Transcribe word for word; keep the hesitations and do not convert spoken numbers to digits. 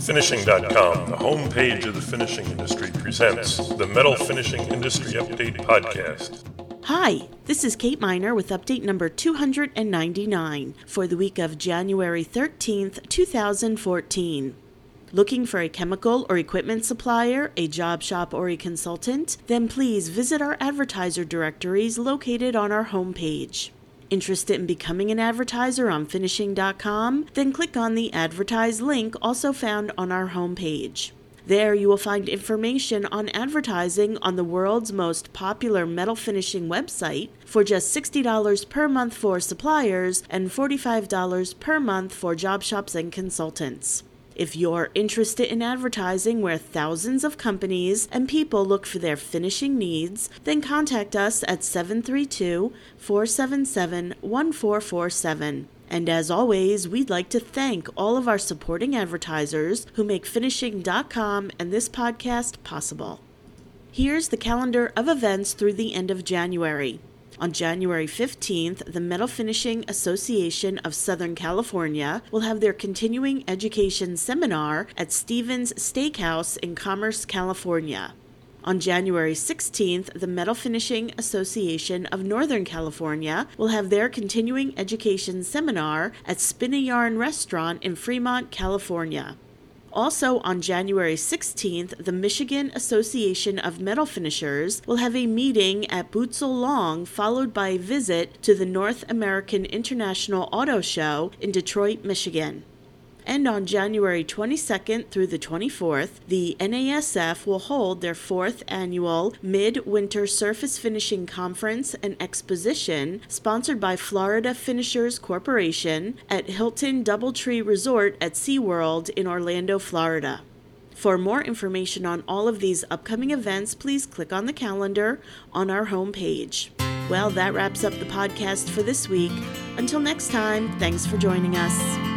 Finishing dot com, the homepage of the finishing industry, presents the Metal Finishing Industry Update Podcast. Hi, this is Kate Miner with update number two hundred ninety-nine for the week of January thirteenth, two thousand fourteen. Looking for a chemical or equipment supplier, a job shop, or a consultant? Then please visit our advertiser directories located on our homepage. Interested in becoming an advertiser on Finishing dot com? Then click on the Advertise link also found on our homepage. There you will find information on advertising on the world's most popular metal finishing website for just sixty dollars per month for suppliers and forty-five dollars per month for job shops and consultants. If you're interested in advertising where thousands of companies and people look for their finishing needs, then contact us at seven three two, four seven seven, one four four seven. And as always, we'd like to thank all of our supporting advertisers who make Finishing dot com and this podcast possible. Here's the calendar of events through the end of January. On January fifteenth, the Metal Finishing Association of Southern California will have their continuing education seminar at Stevens Steakhouse in Commerce, California. On January sixteenth, the Metal Finishing Association of Northern California will have their continuing education seminar at Spin-A-Yarn Restaurant in Fremont, California. Also on January sixteenth, the Michigan Association of Metal Finishers will have a meeting at Bootsel Long, followed by a visit to the North American International Auto Show in Detroit, Michigan. And on January twenty-second through the twenty-fourth, the N A S F will hold their fourth annual Mid-Winter Surface Finishing Conference and Exposition, sponsored by Florida Finishers Corporation at Hilton Doubletree Resort at SeaWorld in Orlando, Florida. For more information on all of these upcoming events, please click on the calendar on our homepage. Well, that wraps up the podcast for this week. Until next time, thanks for joining us.